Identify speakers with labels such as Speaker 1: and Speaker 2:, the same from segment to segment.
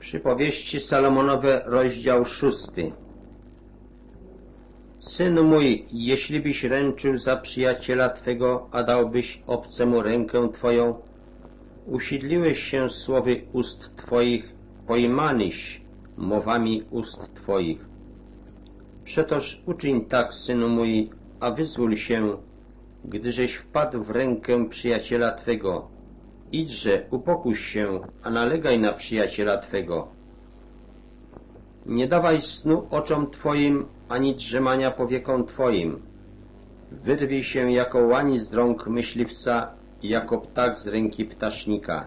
Speaker 1: Przypowieści Salomonowe, rozdział 6. Synu mój, jeślibyś ręczył za przyjaciela Twego, a dałbyś obcemu rękę Twoją, usidliłeś się słowy ust Twoich, pojmanyś mowami ust Twoich. Przetoż uczyń tak, synu mój, a wyzwól się, gdyżeś wpadł w rękę przyjaciela Twego. Idźże, upokuś się, a nalegaj na przyjaciela Twego. Nie dawaj snu oczom Twoim, ani drzemania powiekom Twoim. Wyrwij się jako łani z rąk myśliwca i jako ptak z ręki ptasznika.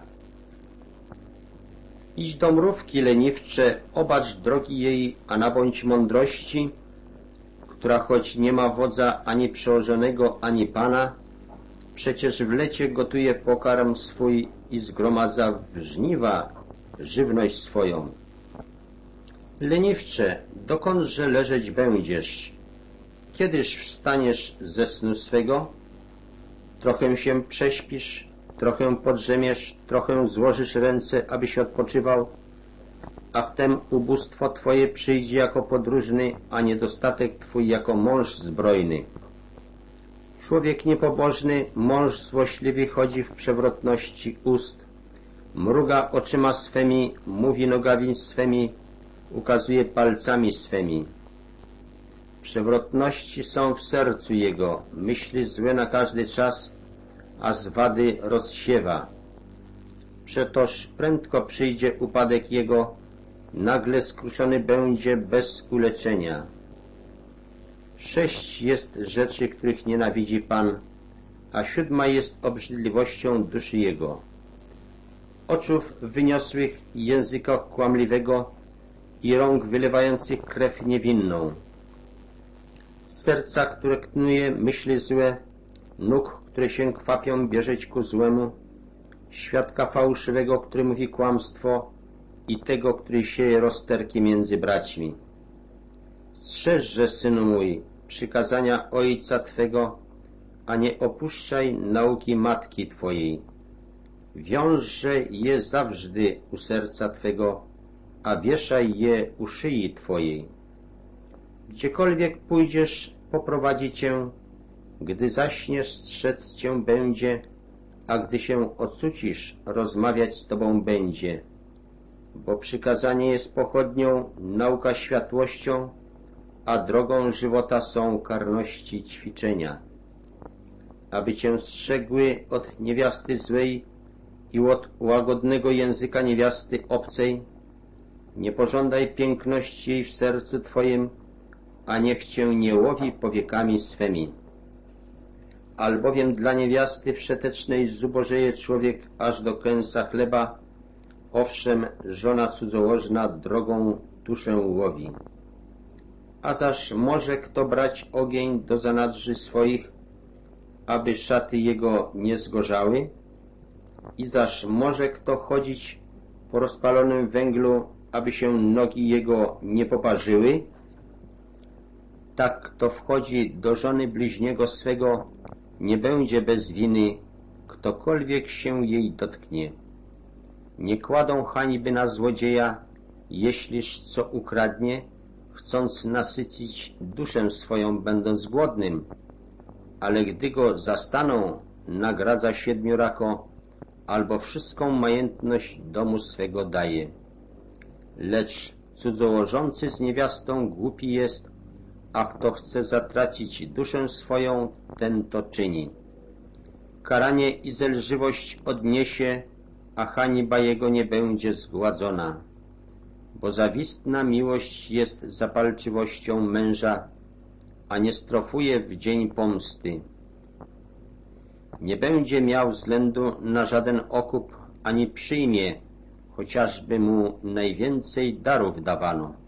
Speaker 1: Idź do mrówki leniwcze, obacz drogi jej, a nabądź mądrości, która choć nie ma wodza ani przełożonego, ani pana, przecież w lecie gotuje pokarm swój i zgromadza w żniwa żywność swoją. Leniwcze, dokądże leżeć będziesz? Kiedyż wstaniesz ze snu swego? Trochę się prześpisz, trochę podrzemiesz, trochę złożysz ręce, abyś odpoczywał, a wtem ubóstwo Twoje przyjdzie jako podróżny, a niedostatek Twój jako mąż zbrojny. Człowiek niepobożny, mąż złośliwy chodzi w przewrotności ust, mruga oczyma swemi, mówi nogami swemi, ukazuje palcami swemi. Przewrotności są w sercu jego, myśli złe na każdy czas, a zwady rozsiewa. Przetoż prędko przyjdzie upadek jego, nagle skruszony będzie bez uleczenia. 6 jest rzeczy, których nienawidzi Pan, a 7 jest obrzydliwością duszy Jego. Oczów wyniosłych i języka kłamliwego i rąk wylewających krew niewinną. Serca, które knuje myśli złe, nóg, które się kwapią bieżeć ku złemu, świadka fałszywego, który mówi kłamstwo i tego, który sieje rozterki między braćmi. Strzeżże, synu mój, przykazania ojca Twego, a nie opuszczaj nauki matki Twojej. Wiążże je zawsze u serca Twego, a wieszaj je u szyi Twojej. Gdziekolwiek pójdziesz, poprowadzi Cię, gdy zaśniesz, strzec Cię będzie, a gdy się ocucisz, rozmawiać z Tobą będzie. Bo przykazanie jest pochodnią, nauka światłością, a drogą żywota są karności ćwiczenia. Aby Cię strzegły od niewiasty złej i od łagodnego języka niewiasty obcej, nie pożądaj piękności jej w sercu Twoim, a niech Cię nie łowi powiekami swemi. Albowiem dla niewiasty wszetecznej zubożeje człowiek aż do kęsa chleba, owszem, żona cudzołożna drogą duszę łowi. A zaż może kto brać ogień do zanadrzy swoich, aby szaty jego nie zgorzały? I zaż może kto chodzić po rozpalonym węglu, aby się nogi jego nie poparzyły? Tak kto wchodzi do żony bliźniego swego, nie będzie bez winy, ktokolwiek się jej dotknie. Nie kładą hańby na złodzieja, jeśliż co ukradnie, chcąc nasycić duszę swoją, będąc głodnym, ale gdy go zastaną, nagradza 7-rako, albo wszystką majętność domu swego daje. Lecz cudzołożący z niewiastą głupi jest, a kto chce zatracić duszę swoją, ten to czyni. Karanie i zelżywość odniesie, a hańba jego nie będzie zgładzona. Bo zawistna miłość jest zapalczywością męża, a nie strofuje w dzień pomsty. Nie będzie miał względu na żaden okup, ani przyjmie, chociażby mu najwięcej darów dawano.